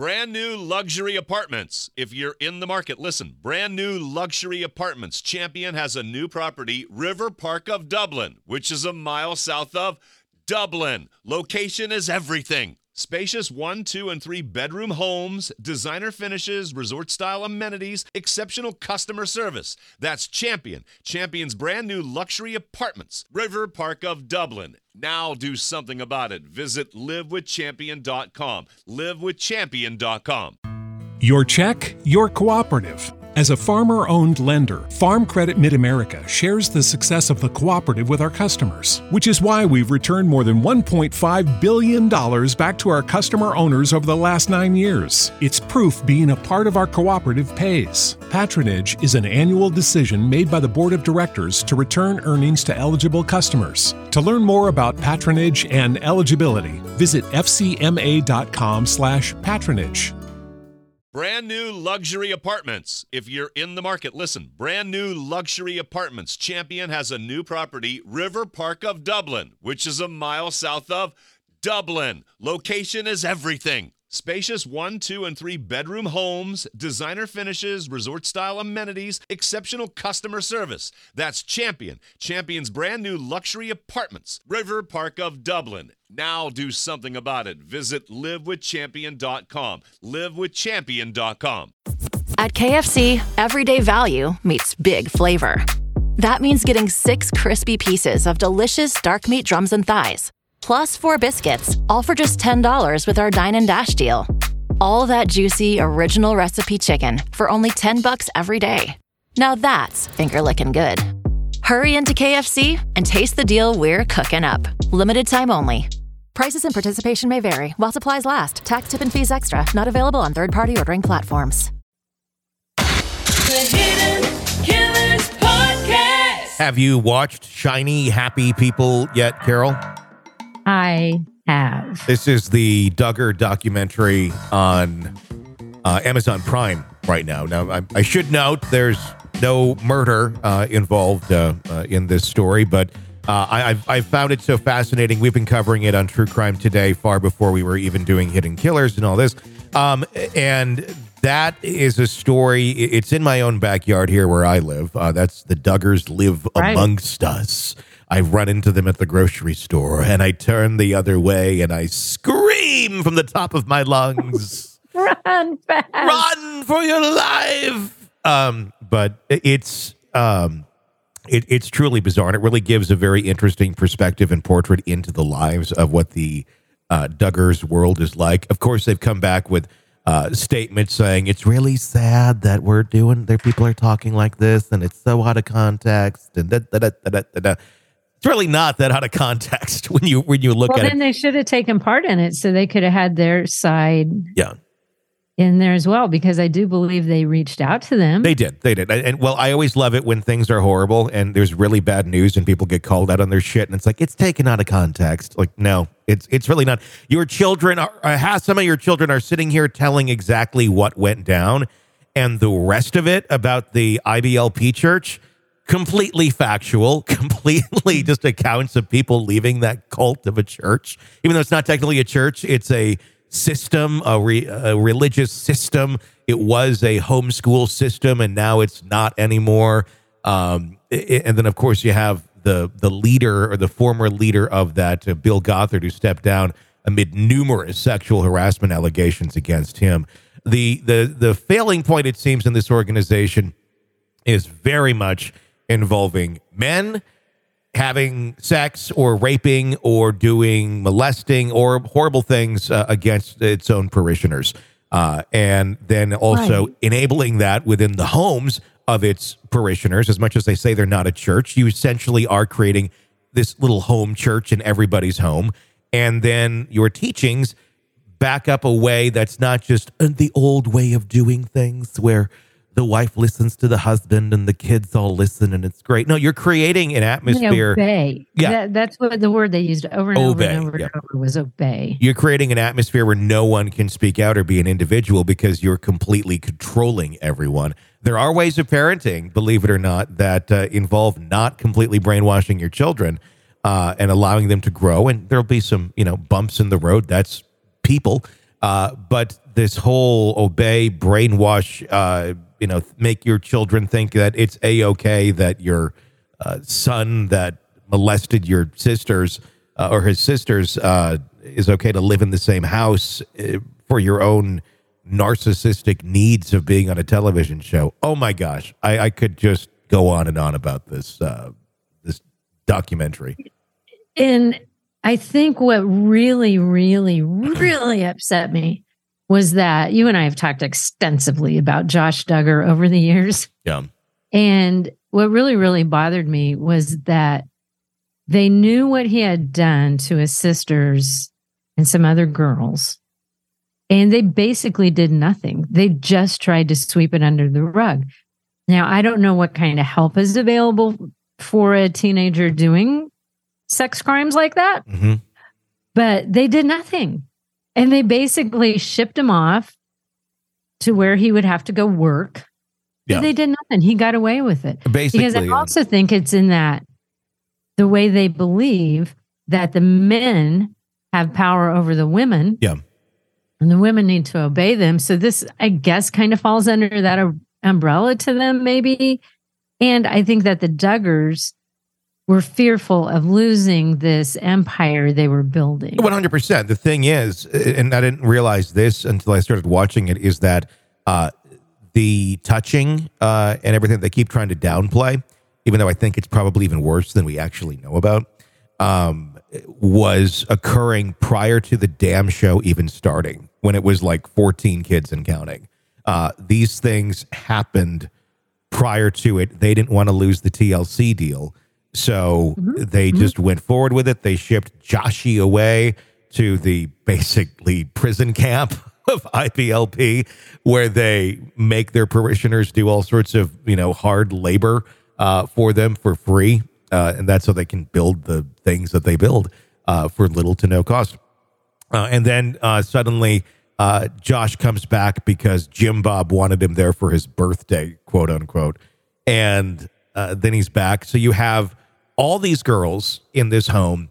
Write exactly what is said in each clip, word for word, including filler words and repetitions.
Brand new luxury apartments. If you're in the market, listen. Brand new luxury apartments. Champion has a new property, River Park of Dublin, which is a mile south of Dublin. Location is everything. Spacious one, two, and three bedroom homes, designer finishes, resort-style amenities, exceptional customer service. That's Champion. Champion's brand new luxury apartments. River Park of Dublin. Now do something about it. Visit live with champion dot com. live with champion dot com. Your check, your cooperative. As a farmer-owned lender, Farm Credit Mid-America shares the success of the cooperative with our customers, which is why we've returned more than one point five billion dollars back to our customer owners over the last nine years. It's proof being a part of our cooperative pays. Patronage is an annual decision made by the Board of Directors to return earnings to eligible customers. To learn more about patronage and eligibility, visit f c m a dot com slash patronage. Brand new luxury apartments. If you're in the market, listen. Brand new luxury apartments. Champion has a new property, River Park of Dublin, which is a mile south of Dublin. Location is everything. Spacious one, two, and three bedroom homes, designer finishes, resort-style amenities, exceptional customer service. That's Champion. Champion's brand new luxury apartments. River Park of Dublin. Now do something about it. Visit live with champion dot com. live with champion dot com. At K F C, everyday value meets big flavor. That means getting six crispy pieces of delicious dark meat drums and thighs, plus four biscuits, all for just ten dollars with our Dine and Dash deal. All that juicy, original recipe chicken for only ten bucks every day. Now that's finger-licking good. Hurry into K F C and taste the deal we're cooking up. Limited time only. Prices and participation may vary while supplies last. Tax, tip, and fees extra. Not available on third-party ordering platforms. The Hidden Killers Podcast. Have you watched Shiny Happy People yet, Carol? I have. This is the Duggar documentary on uh, Amazon Prime right now. Now, I, I should note there's no murder uh, involved uh, uh, in this story, but uh, I, I've, I've found it so fascinating. We've been covering it on True Crime Today far before we were even doing Hidden Killers and all this. Um, and that is a story. It's in my own backyard here where I live. Uh, that's the Duggars live right amongst us. I run into them at the grocery store, and I turn the other way, and I scream from the top of my lungs. Run fast. Run for your life. Um, but it's um, it, it's truly bizarre, and it really gives a very interesting perspective and portrait into the lives of what the uh, Duggars world is like. Of course, they've come back with uh, statements saying it's really sad that we're doing, that people are talking like this, and it's so out of context, and da, da, da, da, da, da. It's really not that out of context when you when you look well, at it. Well, then they should have taken part in it, so they could have had their side yeah. in there as well, because I do believe they reached out to them. They did. They did. And, and well, I always love it when things are horrible and there's really bad news and people get called out on their shit, and it's like, it's taken out of context. Like, no, it's it's really not. Your children are, uh, some of your children are sitting here telling exactly what went down, and the rest of it about the I B L P church, completely factual, completely just accounts of people leaving that cult of a church. Even though it's not technically a church, it's a system, a, re, a religious system. It was a homeschool system, and now it's not anymore. Um, it, and then, of course, you have the the leader or the former leader of that, uh, Bill Gothard, who stepped down amid numerous sexual harassment allegations against him. The the the failing point, it seems, in this organization is very much involving men having sex or raping or doing molesting or horrible things uh, against its own parishioners. Uh, and then also right. enabling that within the homes of its parishioners. As much as they say they're not a church, you essentially are creating this little home church in everybody's home. And then your teachings back up a way that's not just the old way of doing things where the wife listens to the husband and the kids all listen and it's great. No, you're creating an atmosphere. Obey. Yeah. That, that's what the word they used over and obey. over and over, yeah. and over was obey. You're creating an atmosphere where no one can speak out or be an individual because you're completely controlling everyone. There are ways of parenting, believe it or not, that uh, involve not completely brainwashing your children uh, and allowing them to grow. And there'll be some, you know, bumps in the road. That's people. Uh, but this whole obey, brainwash, uh, you know, make your children think that it's A-okay that your uh, son that molested your sisters uh, or his sisters uh, is okay to live in the same house uh, for your own narcissistic needs of being on a television show. Oh my gosh, I, I could just go on and on about this uh, this documentary. And I think what really, really, really upset me was that you and I have talked extensively about Josh Duggar over the years. Yeah. And what really, really bothered me was that they knew what he had done to his sisters and some other girls. And they basically did nothing. They just tried to sweep it under the rug. Now, I don't know what kind of help is available for a teenager doing sex crimes like that, Mm-hmm. but they did nothing. And they basically shipped him off to where he would have to go work. Yeah. They did nothing. He got away with it. Basically, Because I yeah. also think it's in that the way they believe that the men have power over the women. Yeah. And the women need to obey them. So this, I guess, kind of falls under that uh, umbrella to them, maybe. And I think that the Duggars were fearful of losing this empire they were building. one hundred percent. The thing is, and I didn't realize this until I started watching it, is that uh, the touching uh, and everything they keep trying to downplay, even though I think it's probably even worse than we actually know about, um, was occurring prior to the damn show even starting, when it was like fourteen kids and counting. Uh, these things happened prior to it. They didn't want to lose the T L C deal. So Mm-hmm. they Mm-hmm. just went forward with it. They shipped Joshy away to the basically prison camp of I P L P, where they make their parishioners do all sorts of, you know, hard labor uh, for them for free. Uh, and that's so they can build the things that they build uh, for little to no cost. Uh, and then uh, suddenly uh, Josh comes back because Jim Bob wanted him there for his birthday, quote unquote. And uh, then he's back. So you have all these girls in this home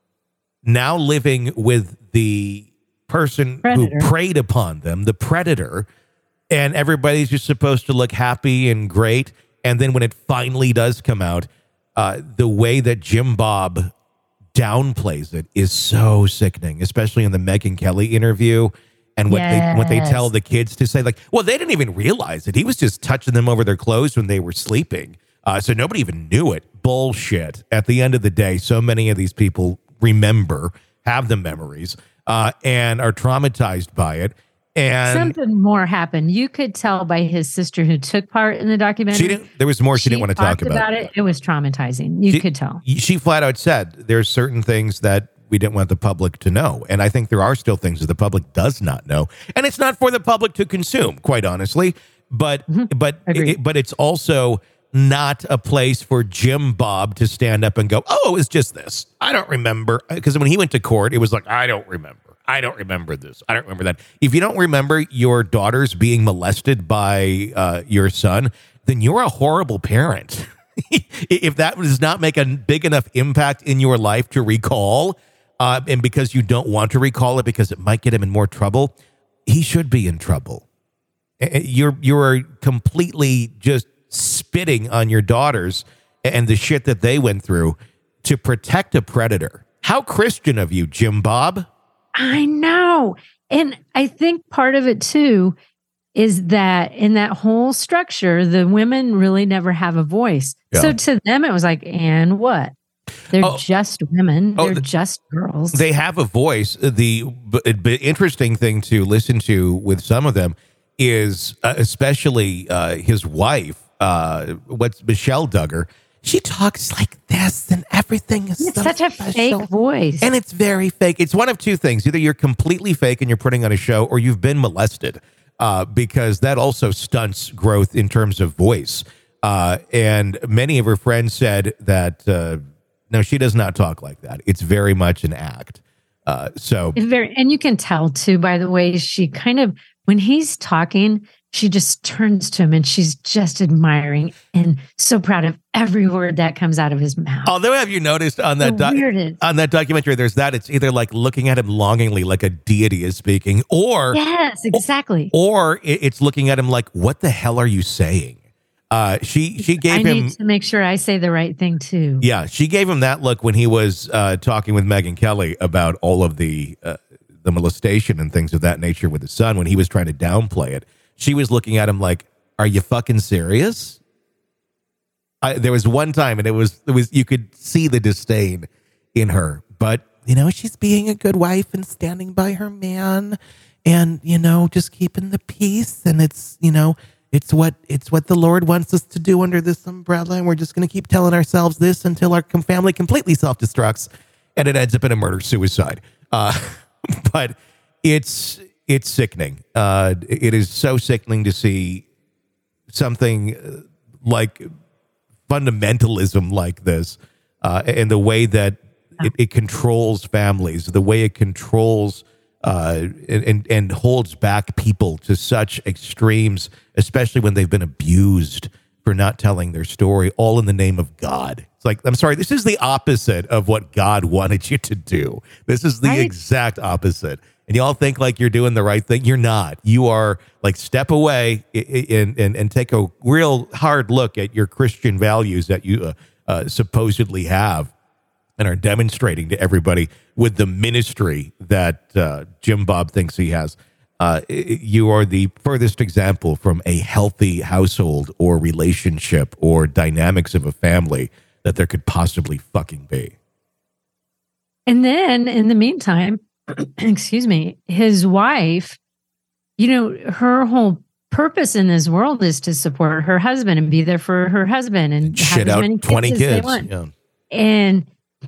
now living with the person Predator. who preyed upon them, the predator, and everybody's just supposed to look happy and great. And then when it finally does come out, uh, the way that Jim Bob downplays it is so sickening, especially in the Megyn Kelly interview. And what they what they Yes. tell the kids to say, like, well, they didn't even realize it. He was just touching them over their clothes when they were sleeping. Uh, so nobody even knew it. Bullshit. At the end of the day, so many of these people remember, have the memories, uh, and are traumatized by it. And Something more happened. You could tell by his sister who took part in the documentary. she didn't. There was more she, didn't want to talk talked about. it. It was traumatizing. You She- could tell. She flat out said there's certain things that we didn't want the public to know. And I think there are still things that the public does not know. And it's not for the public to consume, quite honestly. But but Agreed. it, but it's also not a place for Jim Bob to stand up and go, oh, it was just this. I don't remember. Because when he went to court, it was like, I don't remember. I don't remember this. I don't remember that. If you don't remember your daughters being molested by uh, your son, then you're a horrible parent. If that does not make a big enough impact in your life to recall, uh, and because you don't want to recall it because it might get him in more trouble, he should be in trouble. Uh, You're you're completely just spitting on your daughters and the shit that they went through to protect a predator. How Christian of you, Jim Bob. I know. And I think part of it too is that in that whole structure, the women really never have a voice. Yeah. So to them, it was like, and what? They're Oh. just women. Oh, They're the- just girls. They have a voice. The b- b- interesting thing to listen to with some of them is uh, especially uh, his wife, uh, what's Michelle Duggar. She talks like this and everything is It's so such a special. fake voice. And it's very fake. It's one of two things. Either you're completely fake and you're putting on a show, or you've been molested, uh, because that also stunts growth in terms of voice. Uh, and many of her friends said that, uh, no, she does not talk like that. It's very much an act. Uh, so, It's very, and you can tell too by the way she kind of when he's talking, she just turns to him and she's just admiring and so proud of every word that comes out of his mouth. Although, have you noticed on that The doc- weirdest. on that documentary, there's that it's either like looking at him longingly, like a deity is speaking, or Yes, exactly. or it- it's looking at him like, what the hell are you saying? Uh, she she I gave him. need to make sure I say the right thing too. Yeah, she gave him that look when he was uh, talking with Megyn Kelly about all of the uh, the molestation and things of that nature with his son when he was trying to downplay it. She was looking at him like, "Are you fucking serious?" I, there was one time, and it was it was you could see the disdain in her, but you know she's being a good wife and standing by her man, and you know just keeping the peace, and it's you know. It's what it's what the Lord wants us to do under this umbrella, and we're just going to keep telling ourselves this until our com- family completely self-destructs, and it ends up in a murder-suicide. Uh, but it's it's sickening. Uh, it is so sickening to see something like fundamentalism like this, uh, and the way that it, it controls families, the way it controls uh, and and holds back people to such extremes, especially when they've been abused for not telling their story, all in the name of God. It's like, I'm sorry, this is the opposite of what God wanted you to do. This is the Right? exact opposite. And y'all think like you're doing the right thing. You're not. You are like, step away i- i- and, and, and take a real hard look at your Christian values that you uh, uh, supposedly have and are demonstrating to everybody with the ministry that uh, Jim Bob thinks he has. Uh, i- you are the furthest example from a healthy household or relationship or dynamics of a family that there could possibly fucking be. And then in the meantime, excuse me, his wife, you know, her whole purpose in this world is to support her husband and be there for her husband and have Shit as out many twenty kids as they kids. want. Yeah. And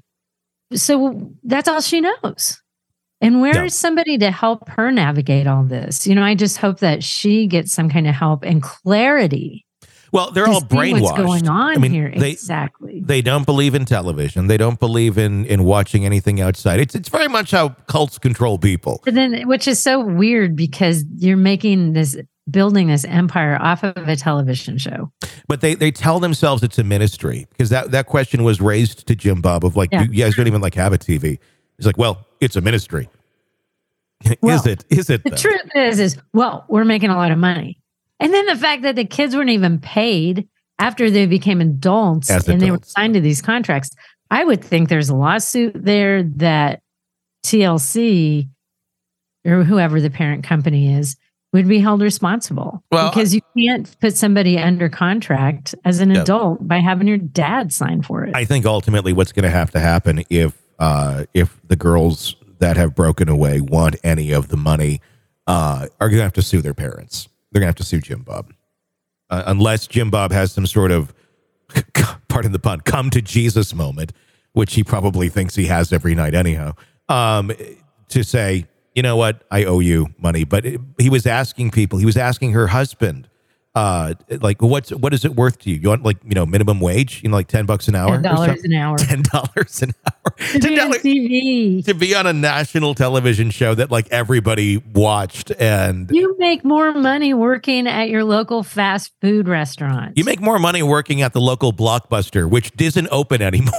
so that's all she knows. And where Yeah. is somebody to help her navigate all this? You know, I just hope that she gets some kind of help and clarity. Well, they're to all see brainwashed. What's going on I mean, here? They, exactly. They don't believe in television. They don't believe in, in watching anything outside. It's it's very much how cults control people. But then, which is so weird because you're making this, building this empire off of a television show. But they, they tell themselves it's a ministry because that, that question was raised to Jim Bob of like, Yeah. you guys don't even like have a T V. He's like, well, it's a ministry. Well, is it? Is it? The though? truth is, is well, we're making a lot of money, and then the fact that the kids weren't even paid after they became adults As and they were adults. signed to these contracts. I would think there's a lawsuit there that T L C or whoever the parent company is would be held responsible Well, because you can't put somebody under contract as an Yeah. adult by having your dad sign for it. I think ultimately what's going to have to happen if uh, if the girls that have broken away want any of the money uh, are going to have to sue their parents. They're going to have to sue Jim Bob. Uh, unless Jim Bob has some sort of, pardon the pun, come to Jesus moment, which he probably thinks he has every night anyhow, um, to say, you know what, I owe you money. But it, he was asking people, he was asking her husband, uh, like, what's what is it worth to you? You want like, you know, minimum wage, you know, like ten bucks an hour? ten dollars an hour. ten dollars an hour. To be ten on dollars T V. to be on a national television show that like everybody watched, and You make more money working at your local fast food restaurant. you make more money working at the local Blockbuster, which isn't open anymore.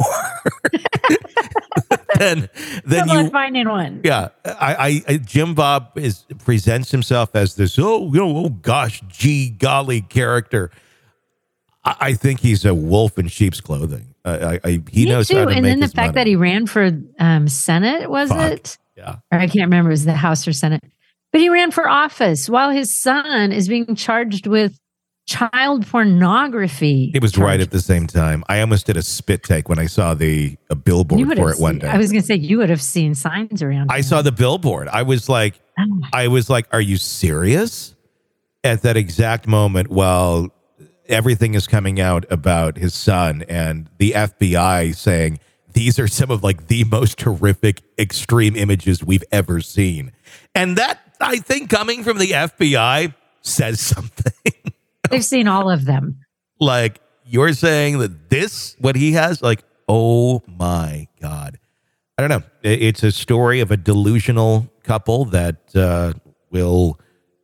than than Good luck you. finding one. Yeah, I, I, I Jim Bob is presents himself as this oh you know oh gosh gee golly character. I, I think he's a wolf in sheep's clothing. I, I, I he Me knows too. how to And make then the his fact money. that he ran for um, Senate, was Fuck. it? Yeah. Or I can't remember. It was the House or Senate. But he ran for office while his son is being charged with child pornography. It was right charges. at the same time. I almost did a spit take when I saw the a You billboard would for have it one seen- day. I was going to say you would have seen signs around. I him. saw the billboard. I was like, Oh. I was like, are you serious? At that exact moment, while everything is coming out about his son and the F B I saying these are some of like the most horrific extreme images we've ever seen. And that, I think, coming from the F B I says something. They've seen all of them. Like, you're saying that this, what he has, like, oh my God. I don't know. It- It's a story of a delusional couple that uh, will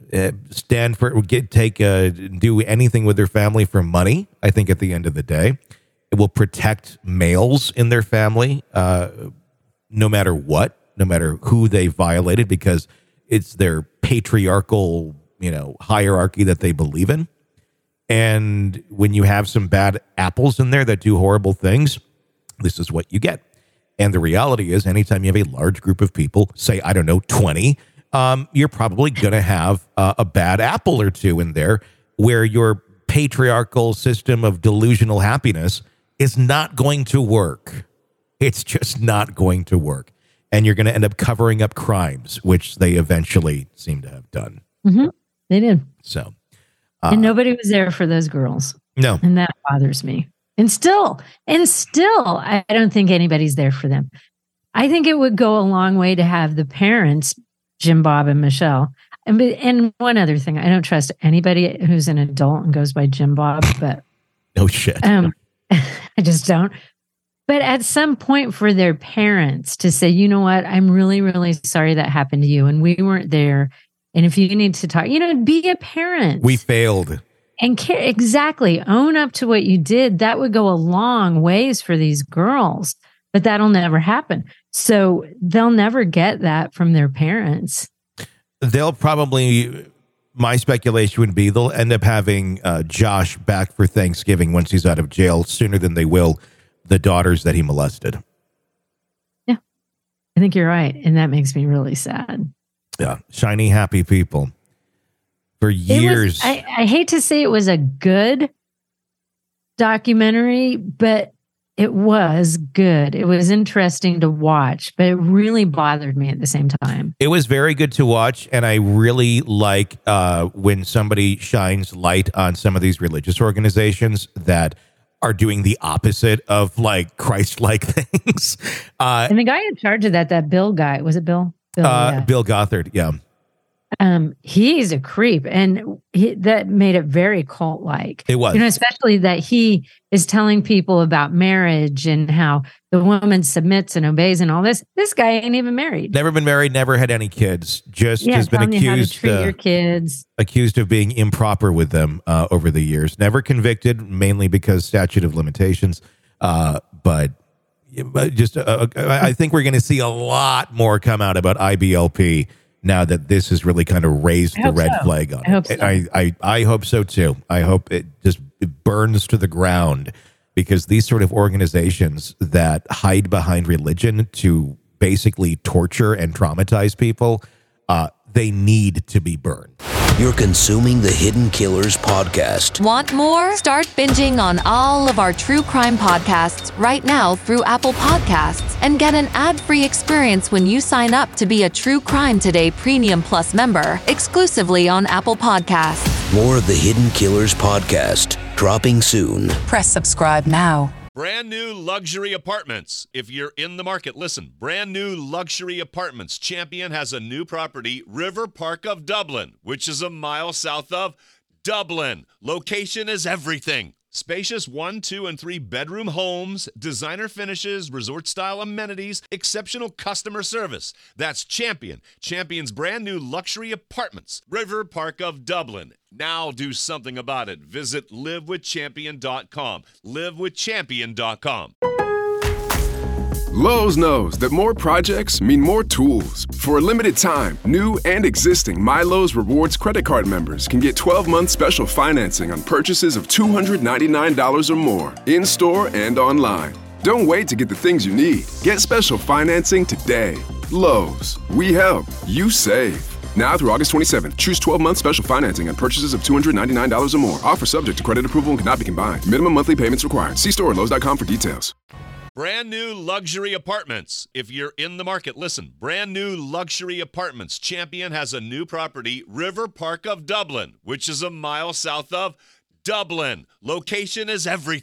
uh, stand for, get, take, uh, do anything with their family for money. I think at the end of the day, it will protect males in their family, uh, no matter what, no matter who they violated, because it's their patriarchal, you know, hierarchy that they believe in. And when you have some bad apples in there that do horrible things, this is what you get. And the reality is, anytime you have a large group of people, say, I don't know, twenty, um, you're probably going to have uh, a bad apple or two in there where your patriarchal system of delusional happiness is not going to work. It's just not going to work. And you're going to end up covering up crimes, which they eventually seem to have done. Mm-hmm. They did. So, uh, and nobody was there for those girls. No. And that bothers me. And still, and still, I don't think anybody's there for them. I think it would go a long way to have the parents, Jim Bob and Michelle. And, and one other thing, I don't trust anybody who's an adult and goes by Jim Bob, but no shit. Um, I just don't. But at some point for their parents to say, you know what, I'm really, really sorry that happened to you. And we weren't there. And if you need to talk, you know, be a parent. We failed. And care, exactly. Own up to what you did. That would go a long ways for these girls. But that'll never happen. So they'll never get that from their parents. They'll probably, my speculation would be they'll end up having uh, Josh back for Thanksgiving once he's out of jail sooner than they will the daughters that he molested. Yeah, I think you're right. And that makes me really sad. Yeah. Shiny, happy people. For years. Was, I, I hate to say it was a good documentary, but it was good. It was interesting to watch, but it really bothered me at the same time. It was very good to watch, and I really like uh, when somebody shines light on some of these religious organizations that are doing the opposite of like Christ-like things. Uh, and the guy in charge of that, that Bill guy, was it Bill? Bill, uh, yeah. Bill Gothard, yeah. Um, he's a creep, and he, that made it very cult-like. It was, you know, especially that he is telling people about marriage and how the woman submits and obeys and all this. This guy ain't even married. Never been married, never had any kids. Just yeah, has been accused. You how to treat uh, your kids. accused of being improper with them uh, over the years. Never convicted, mainly because statute of limitations. Uh, but, but just, uh, I think we're going to see a lot more come out about I B L P. Now that this has really kind of raised the red so. flag on I hope it. so. I, I, I hope so too. I hope it just it burns to the ground, because these sort of organizations that hide behind religion to basically torture and traumatize people, uh, they need to be burned. You're consuming the Hidden Killers podcast. Want more? Start binging on all of our true crime podcasts right now through Apple Podcasts and get an ad-free experience when you sign up to be a True Crime Today Premium Plus member exclusively on Apple Podcasts. More of the Hidden Killers podcast dropping soon. Press subscribe now. Brand new luxury apartments. If you're in the market, listen. Brand new luxury apartments. Champion has a new property, River Park of Dublin, which is a mile south of Dublin. Location is everything. Spacious one, two, and three bedroom homes, designer finishes, resort-style amenities, exceptional customer service. That's Champion. Champion's brand new luxury apartments, River Park of Dublin. Now do something about it. Visit live with champion dot com. live with champion dot com. Lowe's knows that more projects mean more tools. For a limited time, new and existing My Lowe's Rewards credit card members can get twelve month special financing on purchases of two hundred ninety-nine dollars or more, in-store and online. Don't wait to get the things you need. Get special financing today. Lowe's. We help. You save. Now through August twenty-seventh, choose twelve month special financing on purchases of two hundred ninety-nine dollars or more. Offer subject to credit approval and cannot be combined. Minimum monthly payments required. See store at lowes dot com for details. Brand new luxury apartments. If you're in the market, listen. Brand new luxury apartments. Champion has a new property, River Park of Dublin, which is a mile south of Dublin. Location is everything.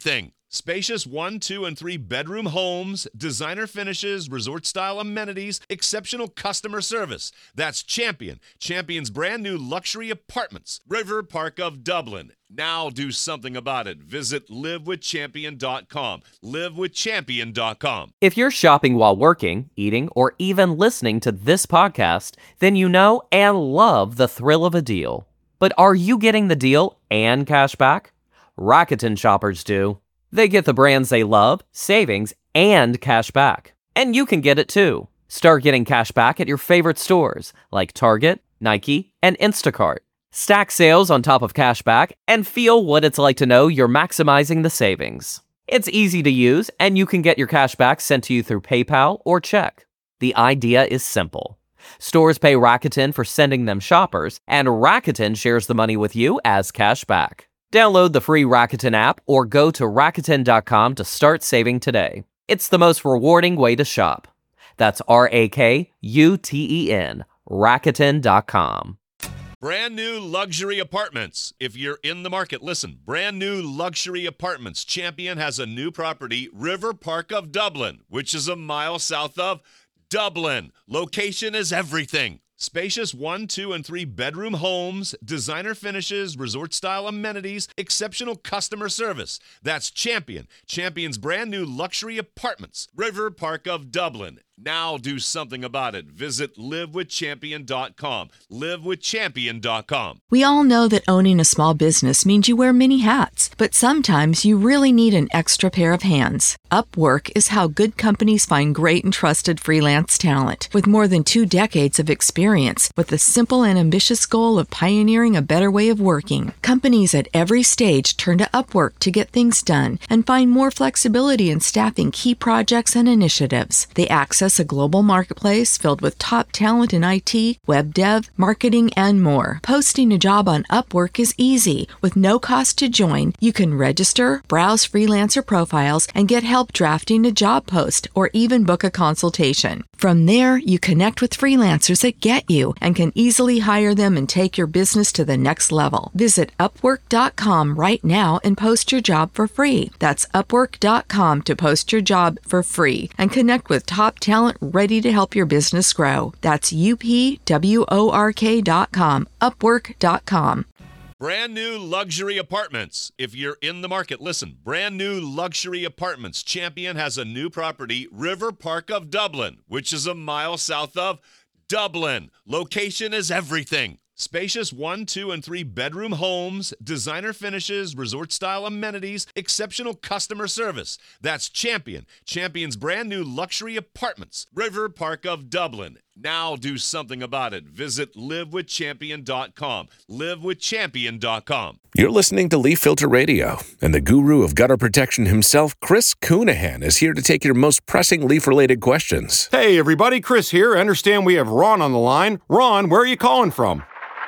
Spacious one, two, and three bedroom homes, designer finishes, resort-style amenities, exceptional customer service. That's Champion. Champion's brand new luxury apartments. River Park of Dublin. Now do something about it. Visit live with champion dot com. live with champion dot com. If you're shopping while working, eating, or even listening to this podcast, then you know and love the thrill of a deal. But are you getting the deal and cash back? Rakuten shoppers do. They get the brands they love, savings, and cash back. And you can get it too. Start getting cash back at your favorite stores like Target, Nike, and Instacart. Stack sales on top of cash back and feel what it's like to know you're maximizing the savings. It's easy to use, and you can get your cash back sent to you through PayPal or check. The idea is simple. Stores pay Rakuten for sending them shoppers, and Rakuten shares the money with you as cash back. Download the free Rakuten app or go to Rakuten dot com to start saving today. It's the most rewarding way to shop. That's R A K U T E N, Rakuten dot com. Brand new luxury apartments. If you're in the market, listen. Brand new luxury apartments. Champion has a new property, River Park of Dublin, which is a mile south of Dublin. Location is everything. Spacious one, two, and three bedroom homes, designer finishes, resort-style amenities, exceptional customer service. That's Champion. Champion's brand new luxury apartments. River Park of Dublin. Now do something about it. Visit live with champion dot com. live with champion dot com. We all know that owning a small business means you wear many hats, but sometimes you really need an extra pair of hands. Upwork is how good companies find great and trusted freelance talent. With more than two decades of experience, with the simple and ambitious goal of pioneering a better way of working, companies at every stage turn to Upwork to get things done and find more flexibility in staffing key projects and initiatives. They access a global marketplace filled with top talent in I T, web dev, marketing, and more. Posting a job on Upwork is easy. With no cost to join, you can register, browse freelancer profiles, and get help drafting a job post or even book a consultation. From there, you connect with freelancers that get you and can easily hire them and take your business to the next level. Visit upwork dot com right now and post your job for free. That's upwork dot com to post your job for free and connect with top talent ready to help your business grow. That's U P W O R K dot com, upwork dot com. Brand new luxury apartments. If you're in the market, listen. Brand new luxury apartments. Champion has a new property, River Park of Dublin, which is a mile south of Dublin. Location is everything. Spacious one, two, and three bedroom homes, designer finishes, resort-style amenities, exceptional customer service. That's Champion. Champion's brand new luxury apartments. River Park of Dublin. Now do something about it. Visit live with champion dot com. live with champion dot com. You're listening to Leaf Filter Radio, and the guru of gutter protection himself, Chris Coonahan, is here to take your most pressing leaf-related questions. Hey, everybody. Chris here. I understand we have Ron on the line. Ron, where are you calling from?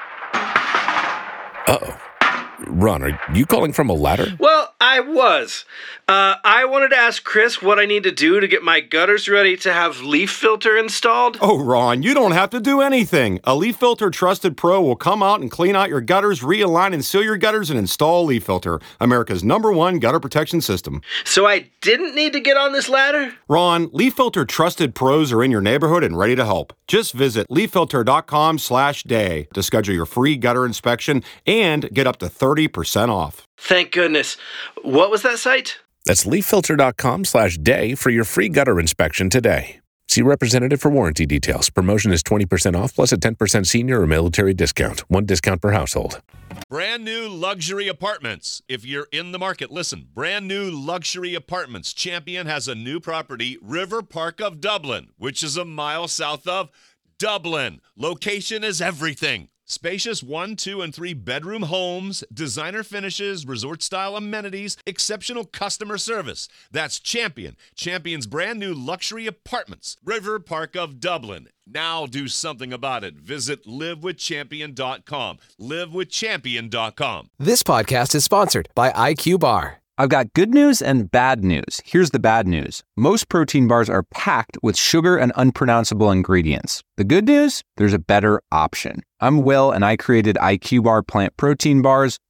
Uh-oh. Ron, are you calling from a ladder? Well, I was. Uh, I wanted to ask Chris what I need to do to get my gutters ready to have Leaf Filter installed. Oh, Ron, you don't have to do anything. A Leaf Filter Trusted Pro will come out and clean out your gutters, realign and seal your gutters, and install Leaf Filter, America's number one gutter protection system. So I didn't need to get on this ladder? Ron, Leaf Filter Trusted Pros are in your neighborhood and ready to help. Just visit leaf filter dot com slash day to schedule your free gutter inspection and get up to thirty percent off. Thank goodness. What was that site? That's leaf filter dot com slash day for your free gutter inspection today. See representative for warranty details. Promotion is twenty percent off plus a ten percent senior or military discount. One discount per household. Brand new luxury apartments. If you're in the market, listen. Brand new luxury apartments. Champion has a new property, River Park of Dublin, which is a mile south of Dublin. Location is everything. Spacious one, two, and three bedroom homes, designer finishes, resort-style amenities, exceptional customer service. That's Champion. Champion's brand new luxury apartments. River Park of Dublin. Now do something about it. Visit live with champion dot com. live with champion dot com. This podcast is sponsored by I Q Bar. I've got good news and bad news. Here's the bad news. Most protein bars are packed with sugar and unpronounceable ingredients. The good news? There's a better option. I'm Will, and I created I Q Bar plant protein bars.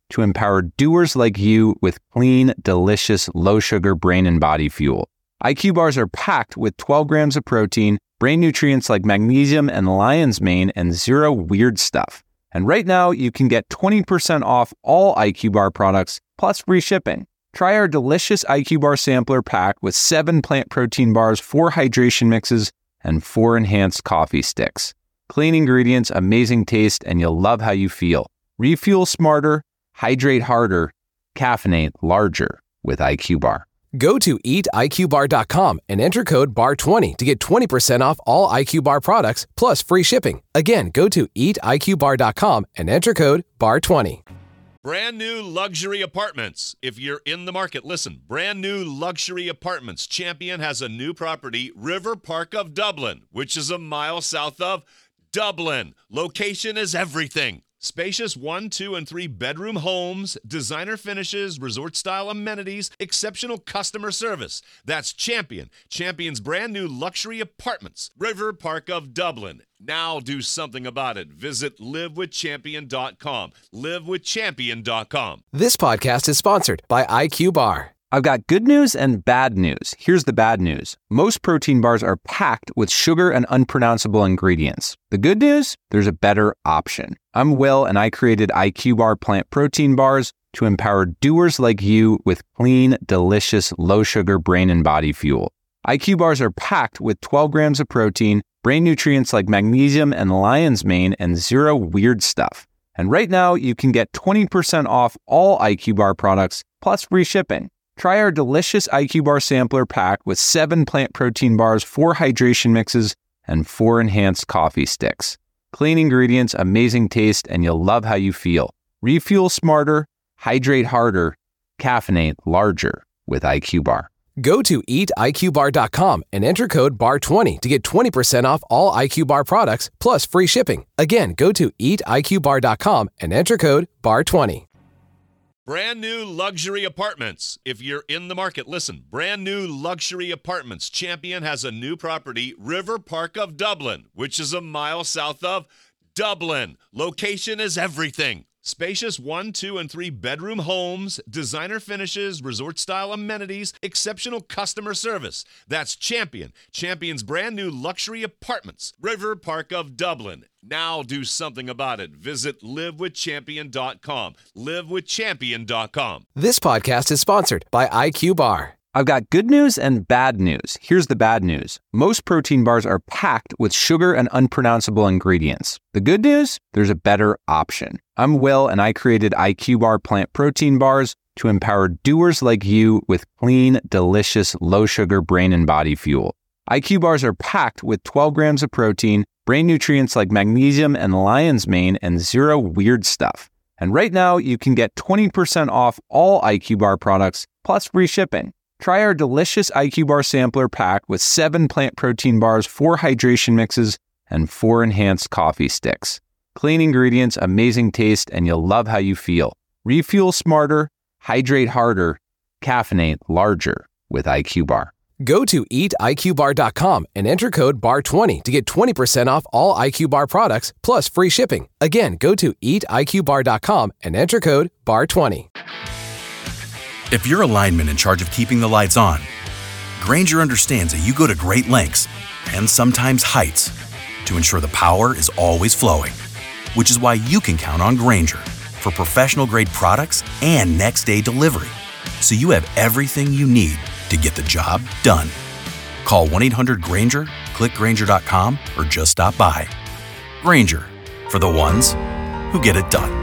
to empower doers like you with clean, delicious, low-sugar brain and body fuel. I Q bars are packed with twelve grams of protein, brain nutrients like magnesium and lion's mane, and zero weird stuff. And right now, you can get twenty percent off all I Q bar products, plus free shipping. Try our delicious I Q bar sampler pack with seven plant protein bars, four hydration mixes, and four enhanced coffee sticks. Clean ingredients, amazing taste, and you'll love how you feel. Refuel smarter, hydrate harder, caffeinate larger with I Q bar. Go to eat I Q bar dot com and enter code B A R twenty to get twenty percent off all I Q Bar products plus free shipping. Again, go to eat I Q bar dot com and enter code B A R twenty. Brand new luxury apartments. If you're in the market, listen. Brand new luxury apartments. Champion has a new property, River Park of Dublin, which is a mile south of Dublin. Location is everything. Spacious one, two, and three bedroom homes, designer finishes, resort-style amenities, exceptional customer service. That's Champion. Champion's brand new luxury apartments. River Park of Dublin. Now do something about it. Visit live with champion dot com. live with champion dot com. This podcast is sponsored by I Q Bar. I've got good news and bad news. Here's the bad news. Most protein bars are packed with sugar and unpronounceable ingredients. The good news? There's a better option. I'm Will, and I created I Q Bar plant protein bars to empower doers like you with clean, delicious, low-sugar brain and body fuel. I Q bars are packed with twelve grams of protein, brain nutrients like magnesium and lion's mane, and zero weird stuff. And right now, you can get twenty percent off all I Q Bar products, plus free shipping. Try our delicious I Q Bar sampler pack with seven plant protein bars, four hydration mixes, and four enhanced coffee sticks. Clean ingredients, amazing taste, and you'll love how you feel. Refuel smarter, hydrate harder, caffeinate larger with I Q Bar. Go to eat I Q bar dot com and enter code B A R twenty to get twenty percent off all I Q Bar products plus free shipping. Again, go to eat I Q bar dot com and enter code B A R twenty. Brand new luxury apartments. If you're in the market, listen. Brand new luxury apartments. Champion has a new property, River Park of Dublin, which is a mile south of Dublin. Location is everything. Spacious one, two, and three bedroom homes, designer finishes, resort-style amenities, exceptional customer service. That's Champion. Champion's brand new luxury apartments. River Park of Dublin. Now do something about it. Visit live with champion dot com. live with champion dot com. This podcast is sponsored by I Q Bar. I've got good news and bad news. Here's the bad news. Most protein bars are packed with sugar and unpronounceable ingredients. The good news? There's a better option. I'm Will, and I created I Q Bar plant protein bars to empower doers like you with clean, delicious, low-sugar brain and body fuel. I Q bars are packed with twelve grams of protein, brain nutrients like magnesium and lion's mane, and zero weird stuff. And right now, you can get twenty percent off all I Q Bar products, plus free shipping. Try our delicious I Q Bar sampler pack with seven plant protein bars, four hydration mixes, and four enhanced coffee sticks. Clean ingredients, amazing taste, and you'll love how you feel. Refuel smarter, hydrate harder, caffeinate larger with I Q Bar. Go to eat I Q bar dot com and enter code B A R twenty to get twenty percent off all I Q Bar products plus free shipping. Again, go to eat I Q bar dot com and enter code B A R twenty. If you're a lineman in charge of keeping the lights on, Grainger understands that you go to great lengths and sometimes heights to ensure the power is always flowing, which is why you can count on Grainger for professional-grade products and next-day delivery, so you have everything you need to get the job done. Call one eight hundred Grainger, click Grainger dot com, or just stop by. Grainger, for the ones who get it done.